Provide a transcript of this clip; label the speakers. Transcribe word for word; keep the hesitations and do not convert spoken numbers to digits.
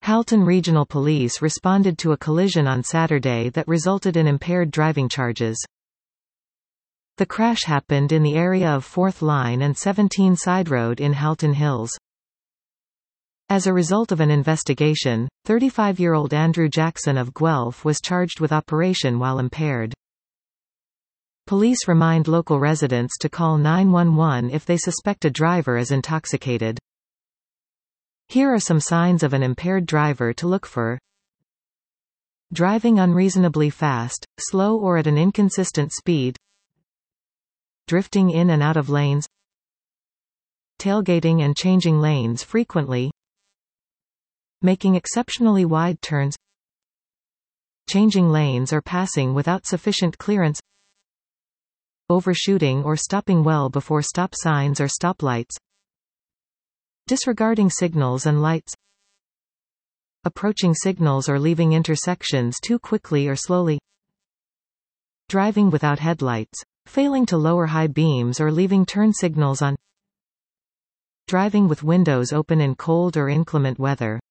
Speaker 1: Halton Regional Police responded to a collision on Saturday that resulted in impaired driving charges. The crash happened in the area of fourth Line and seventeen Side Road in Halton Hills. As a result of an investigation, thirty-five-year-old Andrew Jackson of Guelph was charged with operation while impaired. Police remind local residents to call nine one one if they suspect a driver is intoxicated. Here are some signs of an impaired driver to look for. Driving unreasonably fast, slow or at an inconsistent speed. Drifting in and out of lanes. Tailgating and changing lanes frequently. Making exceptionally wide turns. Changing lanes or passing without sufficient clearance. Overshooting or stopping well before stop signs or stoplights. Disregarding signals and lights. Approaching signals or leaving intersections too quickly or slowly. Driving without headlights. Failing to lower high beams or leaving turn signals on. Driving with windows open in cold or inclement weather.